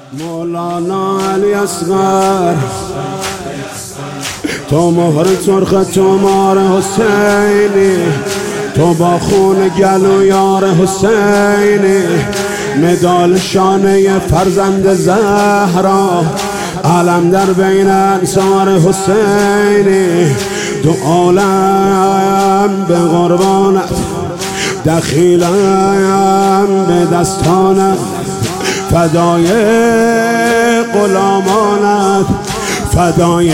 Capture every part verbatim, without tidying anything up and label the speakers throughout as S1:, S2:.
S1: مولانا علی اصغر تو مهر سرخ تو مار حسینی، تو با خون گلو یار حسینی، مدال شانه فرزند زهرا، علم در بین انصار حسینی، دو عالم به قربانت، دخیلم به دستانت، فدای غلامانت، فدای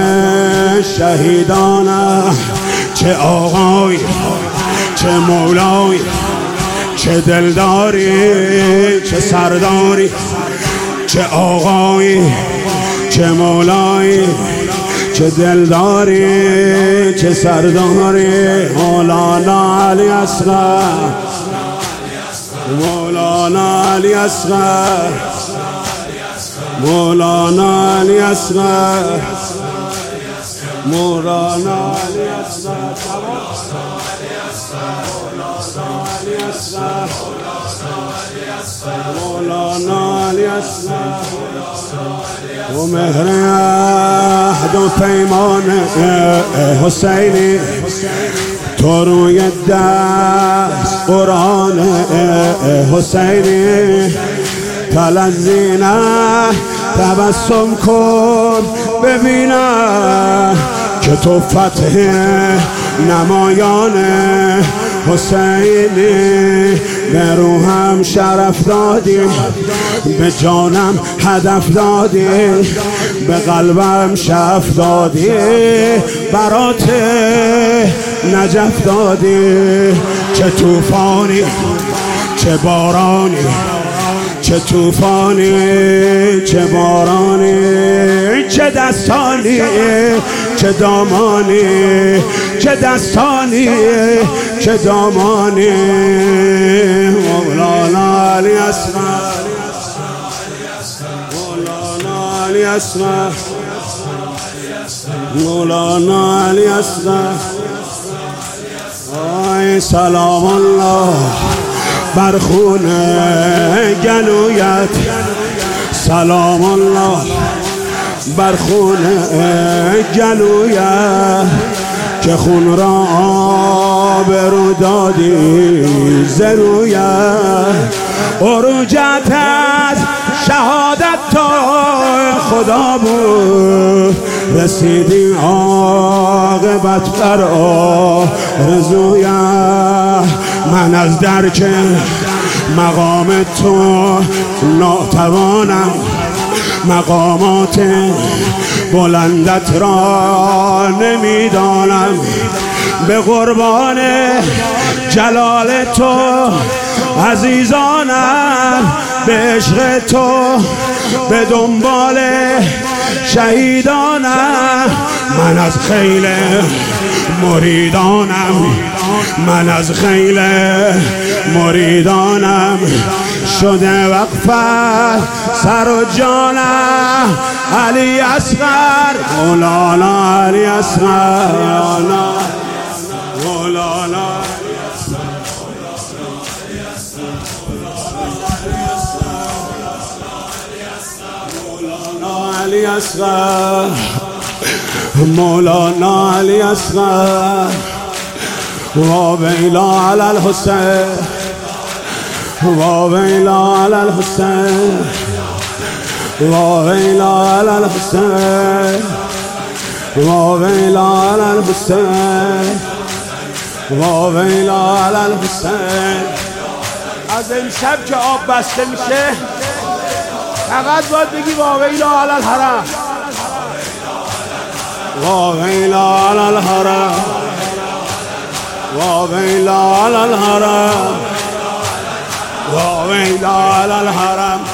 S1: شهیدانت. چه آقای، چه مولای، چه دلداری، چه سرداری، چه آقای، چه مولای، چه دلداری، چه سرداری. مولانا علی اصغر، مولانا علی اصغر، مولانا علی اصغر، مولانا علی اصغر، مولانا علی اصغر. و مهر عهد و پیمان حسینی، تو روی دست قرآن حسینی، تلزینه تبسم کن ببینم که تو فتح نمایان حسینی. به روحم شرف دادی، به جانم هدف دادی، به قلبم شف دادی، برات نجف دادی. چه توفانی، چه بارانی، چه توفانی، چه بارانی، چه دستانی، چه دامانی، چه دستانی، چه دامانی. مولانا علی اصغر، مولانا علی اصغر، مولانا علی اصغر. آی سلام الله بر خون گلویت، سلام الله بر خون گلویت، که خون را آبرو دادی زرویت. عروجت از شهادت تا خدا بود، رسیدی عاقبت بر آرزویت. من از درک مقام تو ناتوانم، مقامات بلندت را نمیدانم. به قربان جلال تو عزیزانم، به عشق تو به دنبال شهیدانم. من از خیل مریدانم، من از خیل مریدانم، شده وقفت سر و جانم. علی اصغر، مولانا علی اصغر، مولانا علی اصغر، مولانا علی اصغر. و ویلا علی الحسین، و ویلا علی الحسین، و ویلا علی الحسین، و ویلا علی الحسین، و ویلا علی الحسین. از امشب که آب بسته میشه فقط باید بگی و ویلا علی الحرم، و ویلا علی الحرم، و ویلا علی الحرم، و ویلا علی الحرم.